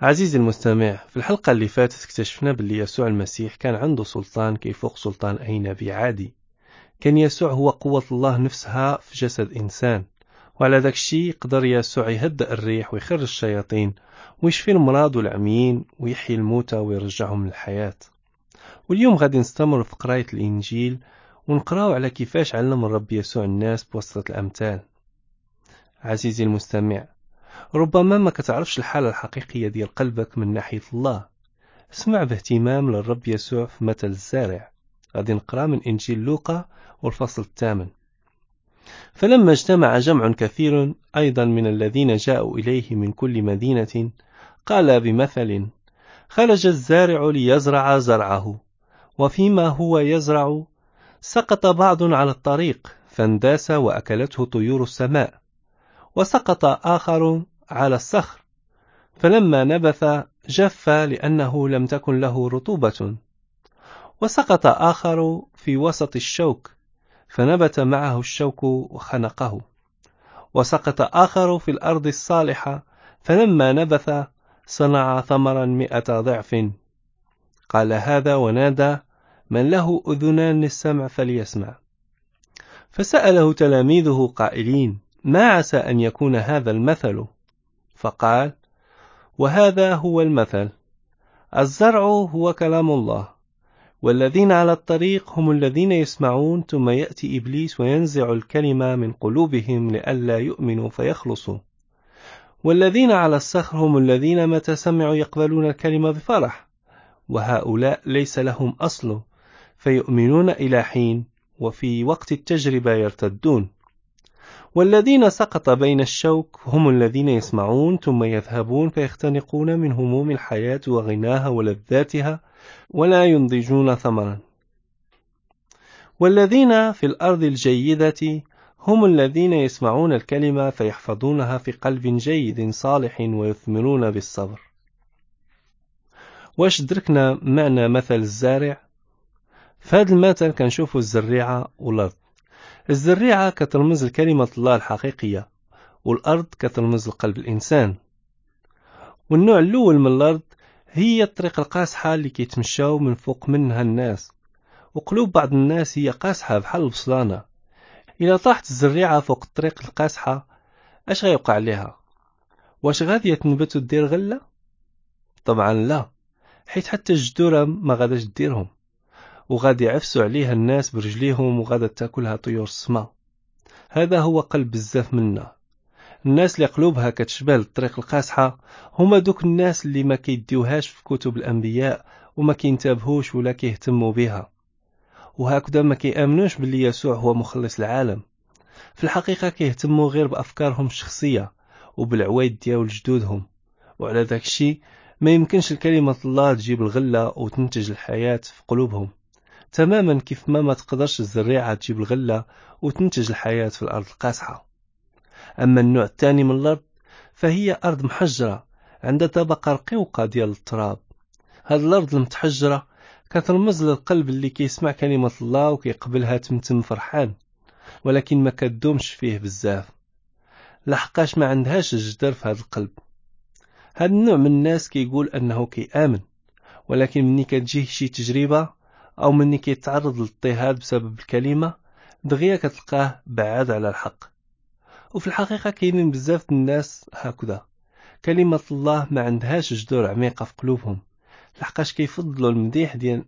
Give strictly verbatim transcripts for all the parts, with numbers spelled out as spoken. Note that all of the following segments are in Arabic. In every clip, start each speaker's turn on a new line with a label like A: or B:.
A: عزيزي المستمع، في الحلقة اللي فاتت اكتشفنا باللي يسوع المسيح كان عنده سلطان كيفوق سلطان أي نبي عادي. كان يسوع هو قوة الله نفسها في جسد إنسان، وعلى ذاك الشيء يقدر يسوع يهدأ الريح ويخرج الشياطين ويشفي المرض والعميين ويحيي الموتى ويرجعهم للحياة. واليوم غادي نستمر في قراية الإنجيل ونقراو على كيفاش علم الرب يسوع الناس بواسطة الأمثال. عزيزي المستمع، ربما ما كتعرفش الحالة الحقيقية ديال قلبك من ناحية الله. اسمع باهتمام للرب يسوع في مثل الزارع. غادي نقرأ من إنجيل لوقا والفصل الثامن. فلما اجتمع جمع كثير أيضا من الذين جاءوا إليه من كل مدينة، قال بمثل: خرج الزارع ليزرع زرعه، وفيما هو يزرع سقط بعض على الطريق فانداس وأكلته طيور السماء، وسقط آخر على الصخر، فلما نبث جف لأنه لم تكن له رطوبة، وسقط آخر في وسط الشوك، فنبت معه الشوك وخنقه، وسقط آخر في الأرض الصالحة، فلما نبث صنع ثمرا مئة ضعف. قال هذا ونادى: من له أذنان للسمع فليسمع. فسأله تلاميذه قائلين: ما عسى أن يكون هذا المثل؟ فقال: وهذا هو المثل: الزرع هو كلام الله، والذين على الطريق هم الذين يسمعون، ثم يأتي إبليس وينزع الكلمة من قلوبهم لئلا يؤمنوا فيخلصوا. والذين على الصخر هم الذين متى سمعوا يقبلون الكلمة بفرح، وهؤلاء ليس لهم أصل فيؤمنون إلى حين، وفي وقت التجربة يرتدون. والذين سقط بين الشوك هم الذين يسمعون ثم يذهبون فيختنقون من هموم الحياة وغناها ولذاتها، ولا ينضجون ثمرا. والذين في الأرض الجيدة هم الذين يسمعون الكلمة فيحفظونها في قلب جيد صالح ويثمرون بالصبر. واش دركنا معنى مثل الزارع؟ فهذا المثل كنشوفوا الزريعة والأرض. الزريعة كترمز لكلمة الله الحقيقية، والأرض كترمز لقلب الإنسان. والنوع الأول من الأرض هي الطريق القاسحة اللي كيتمشاو من فوق منها الناس، وقلوب بعض الناس هي قاسحة بحال البصلانة. إلا طاحت الزريعة فوق الطريق القاسحة اش غيوقع لها؟ واش غادية تنبت ودير غلة؟ طبعا لا، حيت حتى الجذور ما غاداش ديرهم، وغادي يعفسوا عليها الناس برجليهم وغادا تاكلها طيور السماء. هذا هو قلب بزاف منا. الناس اللي قلوبها كتشبه الطريق القاسحة هما دوك الناس اللي ما كيديوهاش في كتب الأنبياء وما كينتبهوش ولا كيهتموا بها، وهكذا ما كيامنوش باللي يسوع هو مخلص العالم. في الحقيقة كيهتموا غير بأفكارهم الشخصية وبالعوايد ديال جدودهم، وعلى ذاك الشيء ما يمكنش الكلمة الله تجيب الغلة وتنتج الحياة في قلوبهم، تماما كيف ما ما تقدرش الزريعة تجيب الغلة وتنتج الحياة في الأرض القاسحة. أما النوع الثاني من الأرض فهي أرض محجرة عندها طبقة رقيقة ديال التراب. هذه الأرض المتحجرة كترمز للقلب اللي كيسمع كلمة الله وكيقبلها تمتم فرحان، ولكن ما كدومش فيه بزاف لحقاش ما عندهاش الجدر في هذا القلب. هذا النوع من الناس كيقول أنه كيآمن، ولكن مني كتجيه شي تجربة أو مني كيتعرض للاضطهاد بسبب الكلمة دغيا كتلقاه بعاد على الحق. وفي الحقيقة كاينين بزاف الناس هكذا، كلمة الله ما عندهاش جذور عميقة في قلوبهم، لحقاش كيفضلوا المديح ديال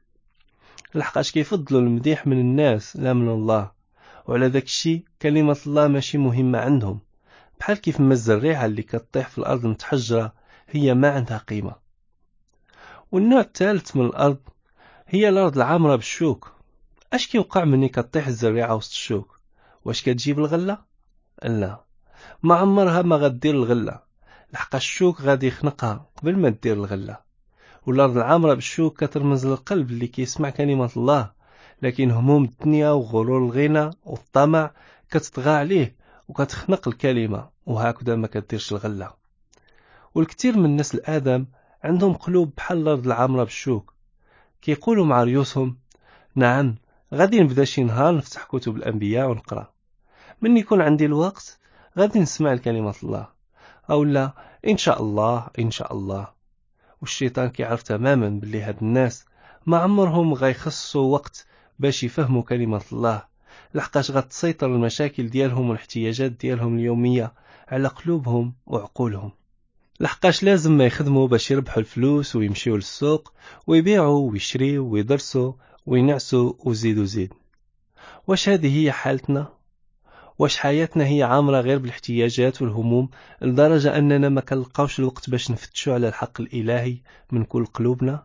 A: لحقاش كيفضلوا المديح من الناس لا من الله، وعلى ذاك الشيء كلمة الله ماشي مهمة عندهم، بحال كيف ما الزريعة اللي كتطيح في الأرض المتحجرة هي ما عندها قيمة. والنوع الثالث من الأرض هي الأرض العامرة بالشوك. اش كيوقع مني كتطيح الزريعة وسط الشوك؟ واش كتجيب الغلة؟ لا، ما عمرها ما غدير الغلة، لحقاش الشوك غادي يخنقها قبل ما تدير الغلة. والأرض العامرة بالشوك كترمز للقلب اللي كيسمع كلمة الله، لكن هموم الدنيا وغرور الغنى والطمع كتطغى عليه وكتخنق الكلمة، وهكذا ما كديرش الغلة. والكثير من الناس الآدم عندهم قلوب بحال الأرض العامرة بالشوك، كيقولوا مع ريوسهم: نعم، غادي نبدا شي نهار نفتح كتب الأنبياء ونقرأ، من يكون عندي الوقت غادي نسمع الكلمة الله، أو لا إن شاء الله إن شاء الله. والشيطان كيعرف تماما باللي هاد الناس ما عمرهم غيخصوا وقت باش يفهموا كلمة الله، لحقاش غتسيطر المشاكل ديالهم والاحتياجات ديالهم اليومية على قلوبهم وعقولهم، لحقاش لازم ما يخدموا باش يربحوا الفلوس ويمشيوا للسوق ويبيعوا ويشريوا ويدرسوا وينعسوا وزيدوا زيد. واش هذه هي حالتنا؟ واش حياتنا هي عامرة غير بالاحتياجات والهموم لدرجة أننا ما كنلقاوش الوقت باش نفتشوا على الحق الإلهي من كل قلوبنا؟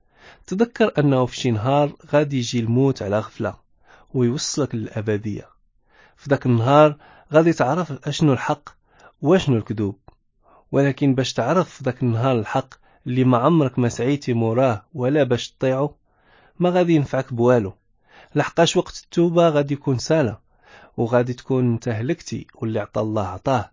A: تذكر أنه في شي نهار غادي يجي الموت على غفلة ويوصلك للأبدية. في ذاك النهار غادي تعرف أشنو الحق واشنو الكذوب، ولكن باش تعرف في ذاك النهار الحق اللي ما عمرك ما سعيتي موراه ولا باش تطيعه، ما غادي ينفعك بوالو، لحقاش وقت التوبة غادي يكون سالة وغادي تكون انت هلكتي واللي عطى الله عطاه.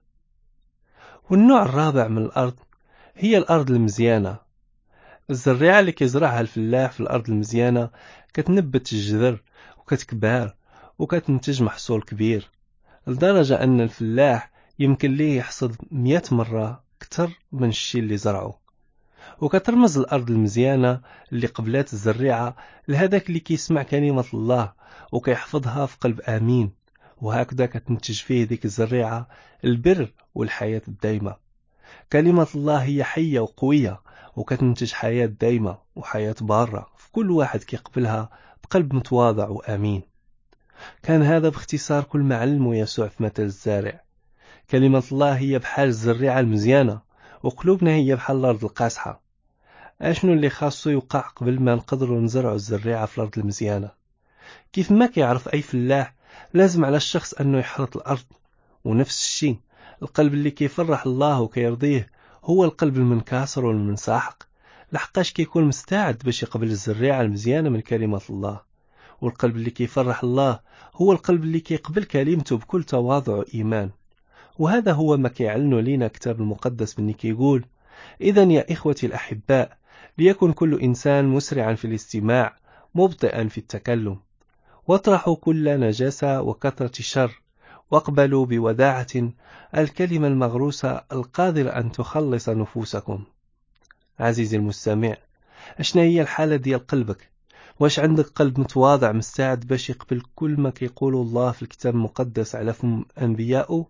A: والنوع الرابع من الأرض هي الأرض المزيانة. الزريعة اللي كيزرعها الفلاح في الأرض المزيانة كتنبت الجذر وكتكبر وكتنتج محصول كبير، لدرجة أن الفلاح يمكن ليه يحصد مئة مرة كتر من الشيء اللي زرعه. وكترمز الأرض المزيانة اللي قبلات الزريعة لهذاك اللي كيسمع كلمة الله وكيحفظها في قلب آمين، وهكذا كتنتج فيه ديك الزريعة البر والحياة الدائمة. كلمة الله هي حية وقوية وكتنتج حياة دائمة وحياة بارة في كل واحد كيقبلها بقلب متواضع وآمين. كان هذا باختصار كل ما علمه يسوع في مثل الزارع. كلمة الله هي بحال الزريعة المزيانة، وقلوبنا هي بحال الأرض القاصحة. أشنو اللي خاصو يوقع قبل ما نقدروا نزرعوا الزريعة في الأرض المزيانة؟ كيف ما كيعرف أي فلاح لازم على الشخص أنه يحرث الأرض، ونفس الشيء القلب اللي كيفرح الله وكيرضيه هو القلب المنكسر والمنسحق، لحقاش كيكون مستعد باش يقبل الزريعة المزيانة من كلمة الله. والقلب اللي كيفرح الله هو القلب اللي كيقبل كلمته بكل تواضع وإيمان. وهذا هو ما كيعلنه لينا كتاب المقدس من كيقول: إذن يا إخوتي الأحباء، ليكن كل إنسان مسرعا في الاستماع مبطئا في التكلم، واطرحوا كل نجاسة وكثرة الشر، واقبلوا بوداعة الكلمة المغروسة القادرة أن تخلص نفوسكم. عزيزي المستمع، أشنا هي الحالة ديال قلبك؟ واش عندك قلب متواضع مستعد باش يقبل كل ما كيقول الله في الكتاب المقدس على فم أنبيائه؟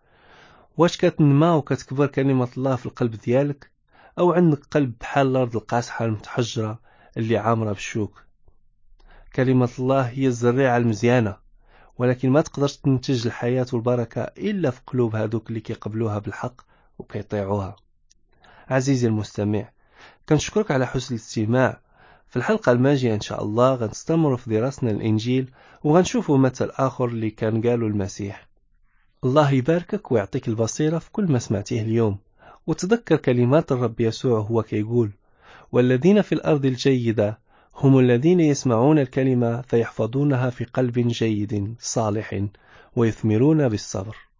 A: واش كتنمى وكتكبر كلمة الله في القلب ديالك، أو عندك قلب بحال الأرض القاصحة المتحجرة اللي عامرة بالشوك؟ كلمة الله هي الزريعة المزيانة، ولكن ما تقدرش تنتج الحياة والبركة إلا في قلوب هذوك اللي كيقبلوها بالحق وكيطيعوها. عزيزي المستمع، كنشكرك على حسن الاستماع. في الحلقة الماجية إن شاء الله غنستمر في دراستنا الإنجيل وغنشوفوا مثل آخر اللي كان قاله المسيح. الله يباركك ويعطيك البصيرة في كل ما سمعتيه اليوم، وتذكر كلمات الرب يسوع هو كيقول: والذين في الأرض الجيدة هم الذين يسمعون الكلمة فيحفظونها في قلب جيد صالح ويثمرون بالصبر.